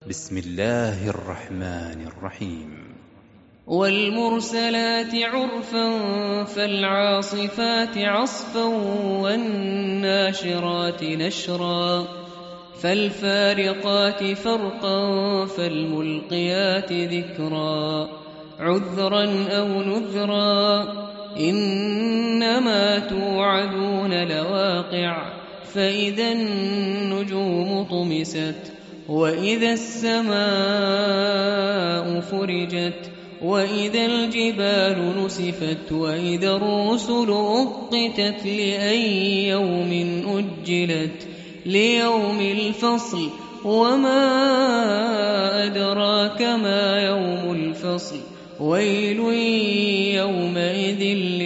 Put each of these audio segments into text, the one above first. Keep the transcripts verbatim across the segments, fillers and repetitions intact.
بسم الله الرحمن الرحيم. والمرسلات عرفا فالعاصفات عصفا والناشرات نشرا فالفارقات فرقا فالملقيات ذكرا عذرا أو نذرا إنما توعدون لواقع فإذا النجوم طمست وإذا السماء فرجت وإذا الجبال نسفت وإذا الرسل أقتت لأي يوم أجلت ليوم الفصل وما أدراك ما يوم الفصل ويل يومئذ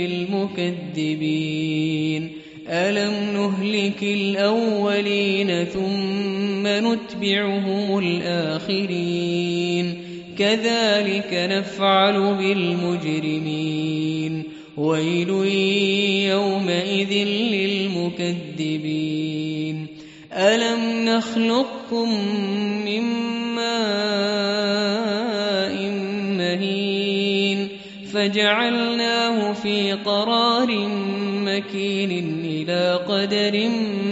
للمكذبين ألم نهلك الأولين ثم نتبعهم الآخرين كذلك نفعل بالمجرمين ويل يومئذ للمكذبين ألم نخلقكم من ماء مهين فجعلناه في قرار مكين إلى قدر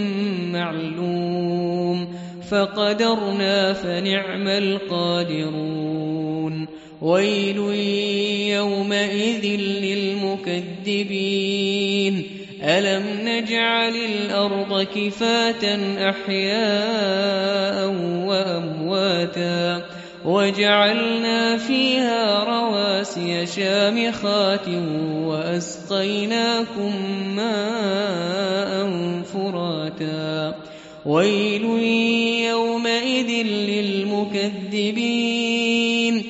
معلوم فقدرنا فنعم القادرون ويل يومئذ للمكذبين ألم نجعل الأرض كفاة أحياء وأمواتا وجعلنا فيها رواسي شامخات وأسقيناكم ماء فراتا ويل يومئذ للمكذبين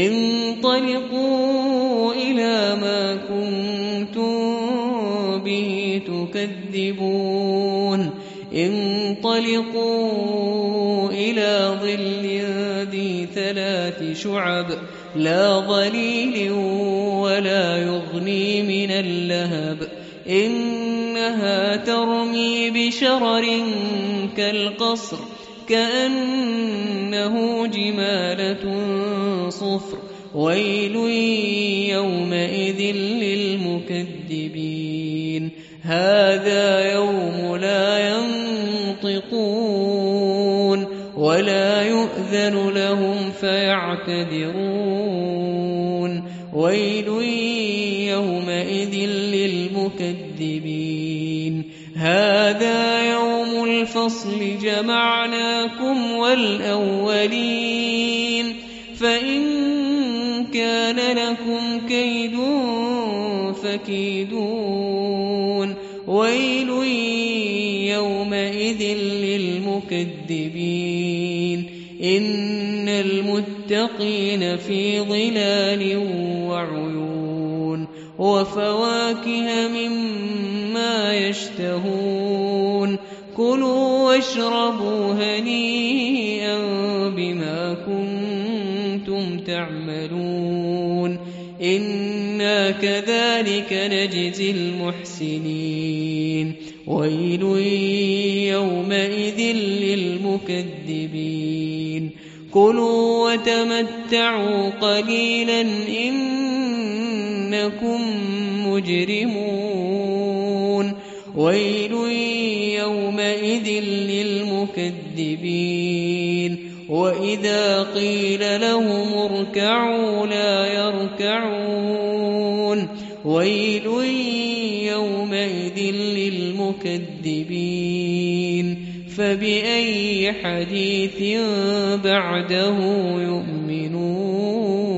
انطلقوا إلى ما كنتم به تكذبون انطلقوا إلى ظل ذي ثلاث شعب لا ظليل ولا يغني من اللهب إنها ترمي بشرر كالقصر كأنه جمالة صفر ويل يومئذ للمكذبين هذا يوم لا ينطقون ولا يؤذن لهم فيعتذرون ويل يومئذ للمكذبين هذا يوم الفصل جمعناكم والأولين فإن كان لكم كيد فكيدون ويل يومئذ للمكذبين إن المتقين في ظلال وعيون وفواكه مما يشتهون كلوا واشربوا هنيئا بما كنتم تعملون إنا كذلك نجزي المحسنين ويل يومئذ للمكذبين كلوا وتمتعوا قليلا إنكم مجرمون ويل يومئذ للمكذبين وإذا قيل لهم اركعوا لا يركعون ويل يومئذ للمكذبين فبأي حديث بعده يؤمنون